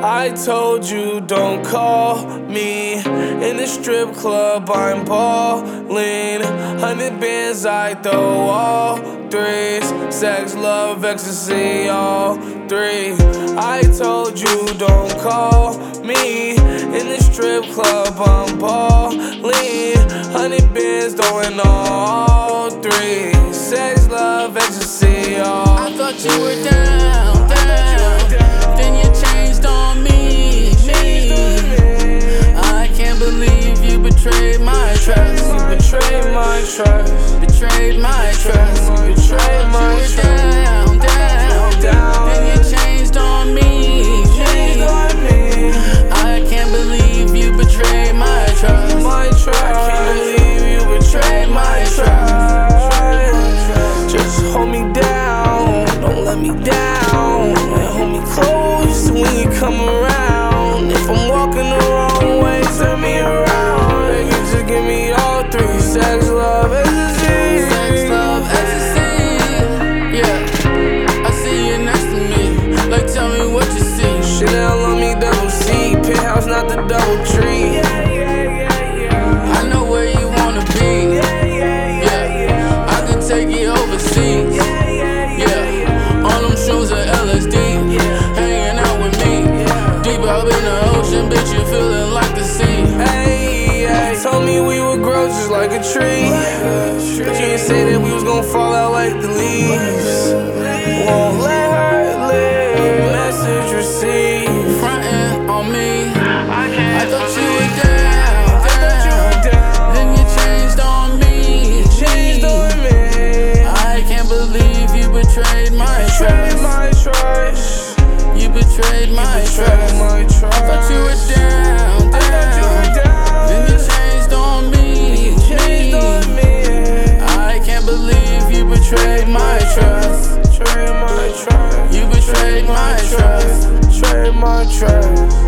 I told you don't call me. In the strip club I'm ballin'. 100 bands I throw all threes. Sex, love, ecstasy, all three. I told you don't call me. In the strip club I'm ballin'. 100 bands throwing all three. Sex, love, ecstasy, all I thought you were down, then you changed on me. I can't believe you betrayed my trust. You betrayed my trust. Betrayed my trust. Betrayed my trust. Down, then you changed on me. I can't believe you betrayed my trust. I can't believe you betrayed my trust. Just hold me down, don't let me down, and hold me close when you come around. If I'm walking the wrong way, turn me around. And you just give me all three. Sex, love, ecstasy. Sex, love, ecstasy. Yeah, I see you next to me. Like, tell me what you see. Chanel on me, double C. Penthouse, not the double tree. I know where you wanna be. Yeah, I can take you overseas. Yeah, on them shoes of LSD. Hanging out with me. Deep up in the ocean, bitch, you feeling like the sea. Hey, told me we would grow just like a tree. But you didn't say that we was gonna fall out like the leaves. Won't let her live. Message received. Frontin' on me. I thought you were down, then you changed on me. I can't believe you betrayed my trust. You betrayed my trust. I thought you were down, then you changed on me. I can't believe you betrayed my trust. You betrayed my trust. Betrayed my trust.